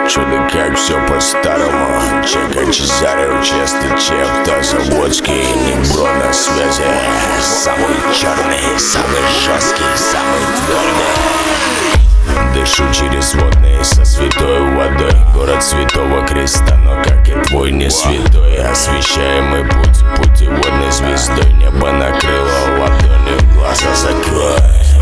Чудо как все по-старому. Чека Чезарео, частый чеп, Заводский, Негро на связи. Самый черный, самый жесткий, самый твердый. Дышу через водные со святой водой. Город Святого Креста, но как и твой не святой. Освещаемый путь путеводной звездой. Небо накрыло ладонью, глаза закрой.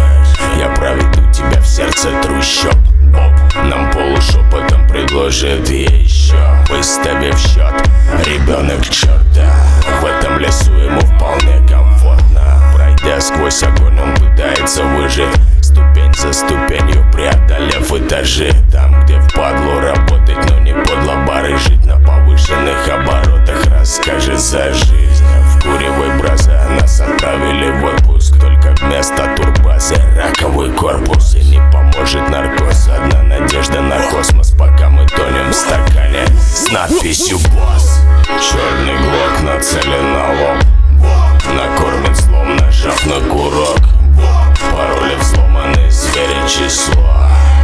Я проведу тебя в сердце трущоб. Нам полушепотом предложит еще, выставив счет. Ребенок черта, в этом лесу ему вполне комфортно. Пройдя сквозь огонь, он пытается выжить, ступень за ступенью преодолев этажи. Там, где впадло работать, но не подло барыжить. На повышенных оборотах расскажет за жизнь. Вкуривай браза, нас отправили в отпуск. Только вместо турбазы раковый корпус. И не поможет наркоз, одна надежда на космос, пока мы тонем в стакане с надписью «Босс». Черный глок нацелен на лоб, накормит злом, нажав на курок. Пароли взломаны, звери число.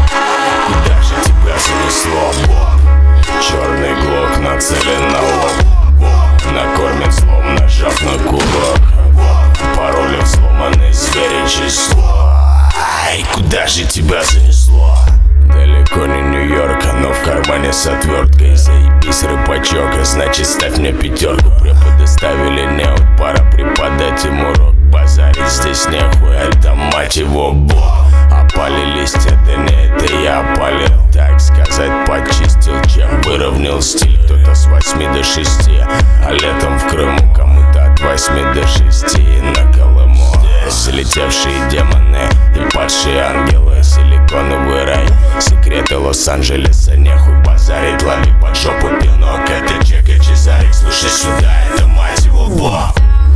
Куда же тебя занесло? Черный глок нацелен на лоб, накормит злом, нажав на курок. Пароли взломаны, звери число. Ай, куда же тебя занесло? Далеко не Нью-Йорк, но в кармане с отверткой. Заебись, рыбачок, значит ставь мне пятерку. Преподы ставили неуд, пора преподать им урок. Базарить здесь нехуй, это мать его бог. Опали листья, да не это я опалил. Так сказать, почистил, чем выровнял стиль. Кто-то с 8 до 6, а летом в Крыму кому-то от 8 до 6 на Колыму. Залетевшие демоны и падшие ангелы, силиконовый рай, секреты Лос-Анджелеса. Нехуй базарить, лови под жопу пинок. Это Чека Чезарик, слушай сюда, это мать его бог.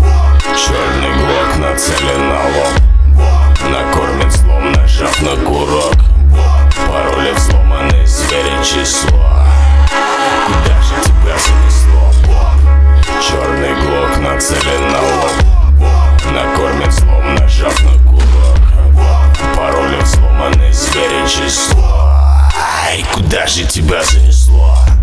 Черный глок нацелен на лоб, накормит злом, нажав на курок. Пароли взломаны, звери число. Куда же тебя занесло? Черный глок нацелен на лоб, накормит злом, нажав на курок. Пароли взломаны, звери число. Ай, куда же тебя занесло?